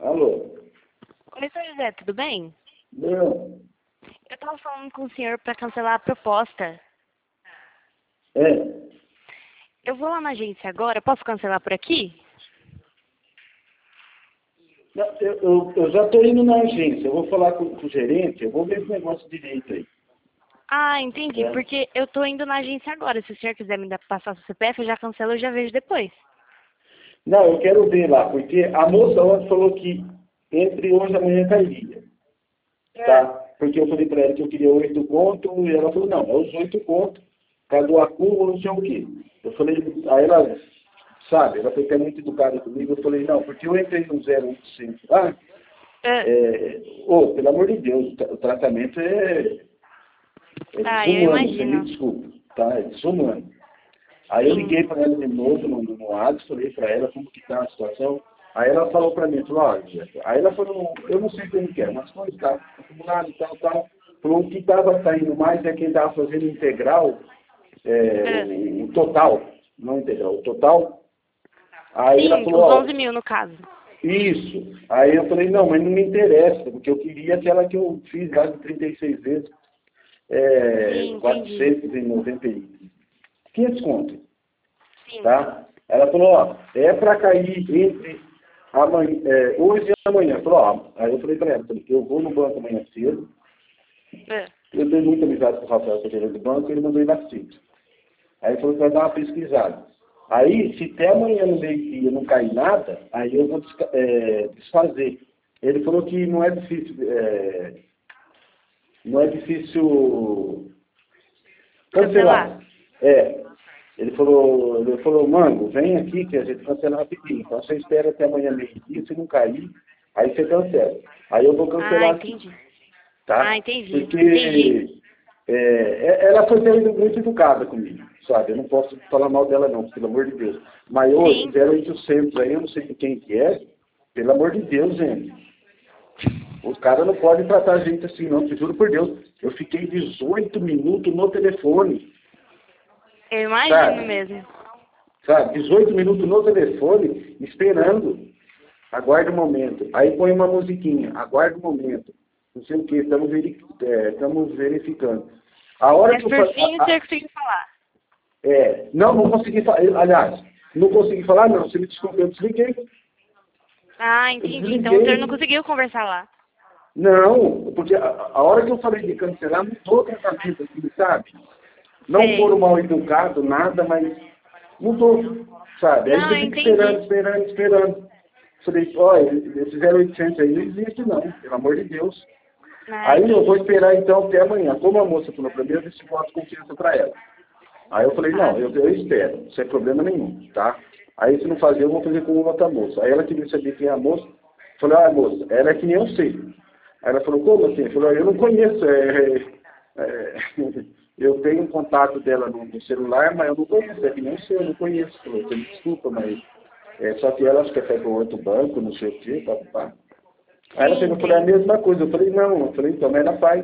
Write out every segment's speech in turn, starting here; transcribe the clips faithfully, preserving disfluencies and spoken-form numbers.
Alô? Oi, seu José, tudo bem? Não. Eu tava falando com o senhor para cancelar a proposta. É. Eu vou lá na agência agora, posso cancelar por aqui? Não, Eu, eu, eu já estou indo na agência, eu vou falar com, com o gerente, eu vou ver esse negócio direito aí. Ah, entendi, É. porque eu tô indo na agência agora. Se o senhor quiser me dar, passar o C P F, eu já cancelo, eu já vejo depois. Não, eu quero ver lá, porque a moça ontem falou que entre hoje e amanhã cairia. Tá? Porque eu falei para ela que eu queria oito contos, e ela falou, não, é os oito contos, cada o acúmulo, não sei o quê. Eu falei, aí ela, sabe, ela foi até muito educada comigo, eu falei, não, porque eu entrei no zero oitocentos lá, É. é, ô, pelo amor de Deus, o tra- o tratamento é, é Ah, eu desumano, você me imagino. desculpa, tá? É desumano. Aí eu Sim. liguei para ela de novo no, no WhatsApp, falei para ela como que tá a situação. Aí ela falou para mim, falou, olha, Jeff, aí ela falou, eu não sei como que é, mas como está acumulado e tal, tal. Falou, o que estava saindo mais é quem estava fazendo integral, é, É. o, o total, não integral, o total. Aí ela Sim, falou, os ó, onze mil no caso. isso. Aí eu falei, não, mas não me interessa, porque eu queria aquela que eu fiz lá de trinta e seis vezes, é, Sim, entendi. quatrocentos e noventa e quinhentos conto. Sim. Tá? Ela falou, ó, é para cair entre amanhã, é, hoje e amanhã. Falou, ó, aí eu falei para ela, falei, eu vou no banco amanhã cedo, É. eu tenho muita amizade com o Rafael, que é gerente do banco, ele mandou ir lá cedo. Aí ele falou que vai dar uma pesquisada. Aí, se até amanhã no meio-dia não cair nada, aí eu vou desca- é, desfazer. Ele falou que não é difícil, é, não é difícil Cancelar? cancelar. É. Ele falou, ele falou, Mango, vem aqui que a gente cancela rapidinho. Então você espera até amanhã meio-dia, se não cair, aí você cancela. Aí eu vou Ah, cancelar aqui, entendi. Ah, tá? entendi. Entendi. Porque é, é- ela foi sendo muito educada comigo, sabe? Eu não posso falar mal dela não, pelo amor de Deus. Mas hoje, Sim. zero oitocentos aí, eu não sei de quem que é, pelo amor de Deus, gente. Os caras não podem tratar a gente assim não, te juro por Deus. Eu fiquei dezoito minutos no telefone, Eu imagino sabe? mesmo. Sabe, dezoito minutos no telefone, esperando. Aguarde um momento. Aí põe uma musiquinha, aguarde um momento. Não sei o que, estamos veri é, estamos verificando. A hora Mas que eu por fa- fim o a- a- senhor conseguiu falar. é, não, não consegui falar. Aliás, não consegui falar, não. Você me desculpa, eu desliguei. Ah, Eu entendi. Então o senhor não desliguei. conseguiu conversar lá. Não, porque a, a hora que eu falei de cancelar, mudou o tratamento, assim, sabe? Não Sei. foram mal educados, nada, mas mudou, sabe? Aí Não, você eu fica esperando, entendi. esperando, esperando. Falei, olha, esse zero oitocentos aí não existe não, pelo amor de Deus. Ah, Aí eu vou entendi. esperar então até amanhã. Como a moça falou para mim, eu disse voto confiança para ela. Aí eu falei, Ah, não, eu, eu espero, sem problema nenhum, tá? Aí se não fazer, eu vou fazer com outra moça. Aí ela queria saber quem é a moça. Eu falei, ah, moça, ela é que nem eu sei. Aí ela falou, como assim? Eu falei, eu não conheço. É, é, eu tenho um contato dela no, no celular, mas eu não conheço, é que nem eu sei, eu não conheço. Falou, você me desculpa, mas é, só que ela acho que foi para outro banco, não sei o quê, pá, pá. Aí ela sim, fez, eu falei, a entendo. mesma coisa. Eu falei, não, eu falei, então, mas ela faz.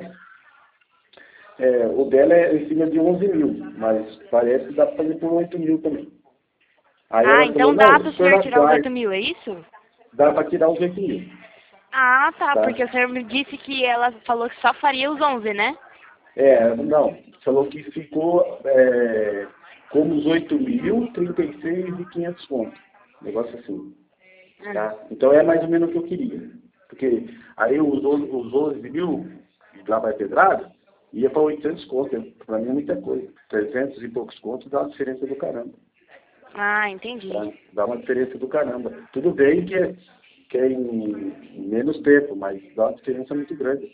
É, o dela é em cima de onze mil, mas parece que dá para fazer por oito mil também. Aí Ah, ela falou, então dá não, pro o senhor senhor na tirar os oito quarta, mil, é isso? dá para tirar os oito mil, Ah, tá, tá? porque o senhor me disse que ela falou que só faria os onze, né? É, não, falou que ficou é, como os oito mil, trinta e seis e quinhentos pontos. Negócio assim, Ah, tá? Então é mais ou menos o que eu queria. Porque aí os, onze os onze mil, lá vai pedrada, ia para oitocentos contos. Para mim é muita coisa. trezentos e poucos contos dá uma diferença do caramba. ah, entendi. Tá? Dá uma diferença do caramba. Tudo bem que é, que é em menos tempo, mas dá uma diferença muito grande.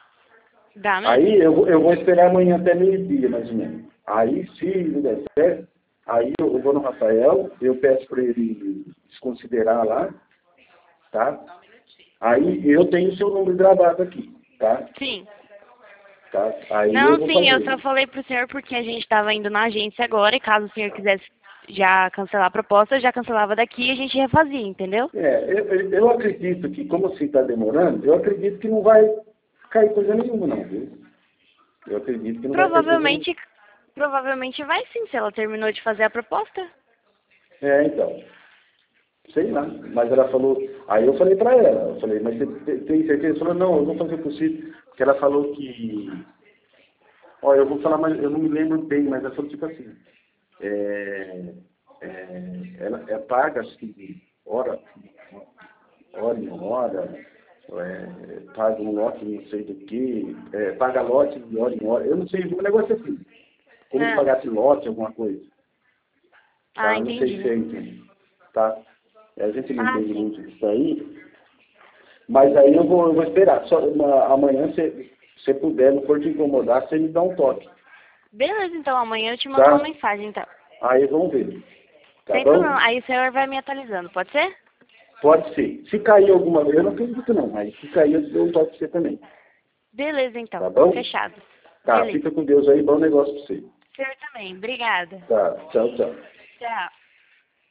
Dá mesmo. Aí eu, vou- eu vou esperar amanhã até meio-dia, mais ou menos. Aí, se não der certo, aí eu, eu vou no Rafael, eu peço para ele desconsiderar lá, tá? Aí eu tenho o seu número gravado aqui, tá? Sim. Tá? Aí eu Não, vou sim, eu só fazer. falei pro senhor porque a gente estava indo na agência agora e caso o senhor quisesse já cancelar a proposta, já cancelava daqui e a gente refazia, entendeu? É, eu, eu eu acredito que, como assim está demorando, eu acredito que não vai cair coisa nenhuma, não, viu? Eu acredito que não vai cair coisa nenhuma. Provavelmente, provavelmente vai sim, se ela terminou de fazer a proposta. É, então. Sei lá, mas ela falou, aí eu falei pra ela, eu falei, mas você tem certeza? Ela falou, não, eu vou fazer o possível, porque ela falou que, ó, eu vou falar, mas eu não me lembro bem, mas ela falou tipo assim, é, é, ela é paga assim, hora, hora em hora, é, paga um lote não sei do que, é, paga lote de hora em hora, eu não sei, um negócio assim, como Ah. se pagasse lote, alguma coisa, tá? Ah, Não sei entendi. se é entende, tá? A gente não Ah, entende sim. muito disso aí, mas aí eu vou, eu vou esperar. Só uma, amanhã, se você puder, não for te incomodar, você me dá um toque. Beleza, então amanhã eu te mando Tá? uma mensagem, então. Aí vamos ver. Tá Sem bom? problema. Aí o senhor vai me atualizando, pode ser? Pode ser. Se cair alguma vez, eu não acredito não, mas se cair, eu dou um toque pra você também. Beleza, então. Tá bom? Fechado. Tá, Beleza. fica com Deus aí, bom negócio pra você. O senhor também. Obrigada. Tá, tchau, tchau. Tchau.